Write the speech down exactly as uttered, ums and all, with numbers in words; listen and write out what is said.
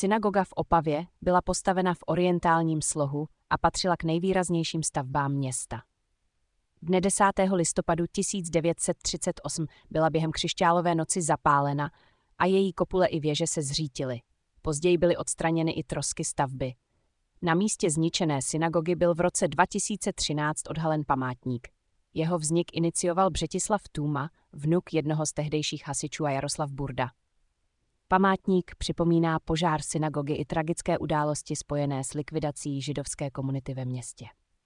Synagoga v Opavě byla postavena v orientálním slohu a patřila k nejvýraznějším stavbám města. Dne desátého listopadu tisíc devět set třicet osm byla během křišťálové noci zapálena a její kopule i věže se zřítily. Později byly odstraněny i trosky stavby. Na místě zničené synagogy byl v roce dva tisíce třináct odhalen památník. Jeho vznik inicioval Břetislav Tůma, vnuk jednoho z tehdejších hasičů a Jaroslav Burda. Památník připomíná požár synagogy i tragické události spojené s likvidací židovské komunity ve městě.